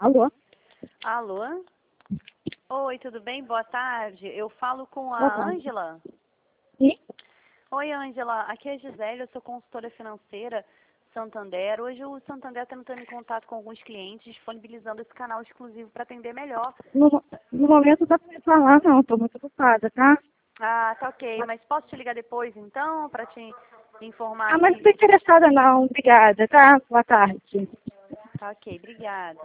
Alô? Alô? Oi, tudo bem? Boa tarde. Eu falo com Boa a tarde. Ângela. Sim? Oi, Ângela. Aqui é a Gisele, eu sou consultora financeira Santander. Hoje o Santander está entrando em contato com alguns clientes, disponibilizando esse canal exclusivo para atender melhor. No momento dá pra me falar, não, estou muito ocupada, tá? Ah, tá ok. Mas posso te ligar depois, então, para te informar Ah, mas não que... estou interessada não, obrigada, tá? Boa tarde. Tá ok, obrigada.